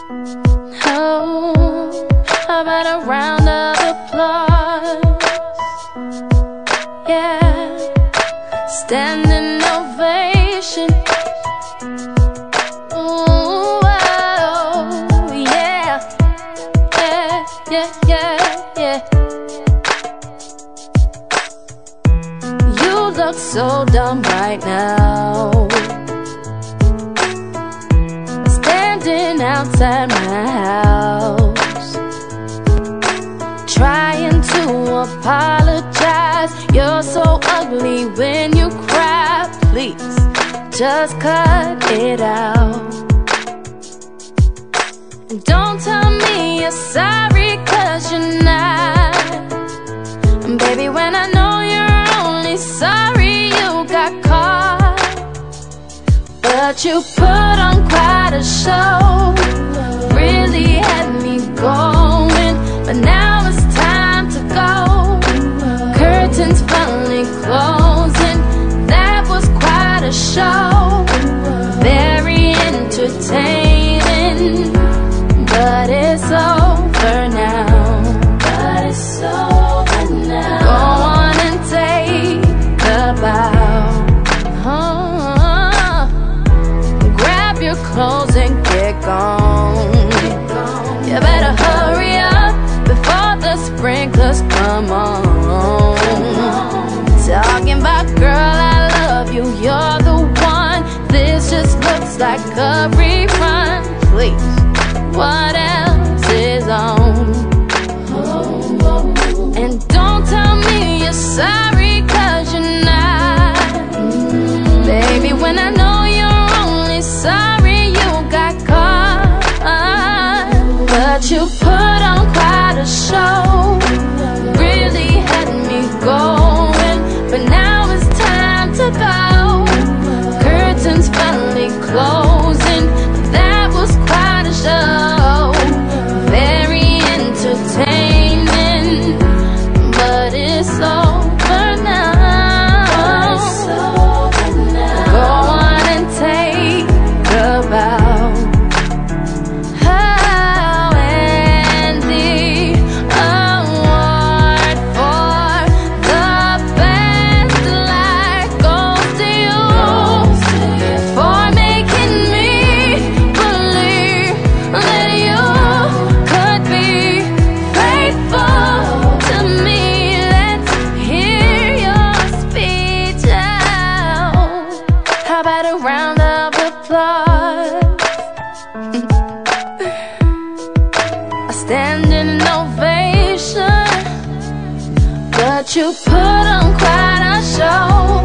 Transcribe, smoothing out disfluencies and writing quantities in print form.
Oh, how about a round of applause? Yeah, standing ovation. Ooh, oh, yeah, yeah, yeah, yeah, yeah. You look so dumb right now, standing outside my house, trying to apologize. You're so ugly when you cry. Please, just cut it out. And don't tell me you're sorry, 'cause you're not. And baby, when I know you're only sorry you got caught, but you put on quite a show, really had me going. But now it's time to go, curtains finally closing. That was quite a show, very entertaining, but it's over now. But it's over now. Go on and take a bow. Grab your clothes and get gone. You better hurry up before the sprinklers come on. Talking about, girl, I love you, you're the one. This just looks like a rerun. Please, what else is on? And don't tell me you're sorry, 'cause you're not. Baby, when I know you're only sorry you got caught, but you put on quite a show, really had me going. But now it's time to go, curtains finally closing. That was quite a show, very entertaining, but it's over now. Go on and take a bow. Oh, and the award for the best life goes to you, for making me believe that you could be faithful to me. Let's hear your speech out. How about a round of applause? A standing ovation, but you put on quite a show.